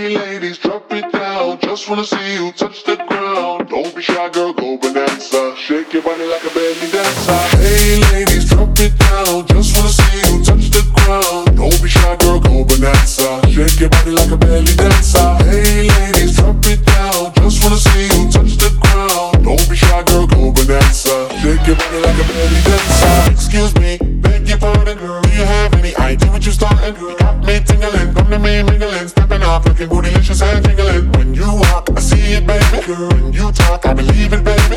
Hey ladies, drop it down. Just wanna see you touch the ground. Don't be shy, girl, go bonanza. Shake your body like a belly dancer. Hey ladies, drop it down. Just wanna see you touch the ground. Don't be shy, girl, go bonanza. Shake your body like a belly dancer. Hey ladies, drop it down. Just wanna see you touch the ground. Don't be shy, girl, go bonanza. Shake your body like a belly dancer. Excuse me, beg your pardon, girl. Do you have any idea what you starting? You got me tingling, come to me mingling, stepping off, looking bootylicious and tingling. When you walk, I see it, baby girl.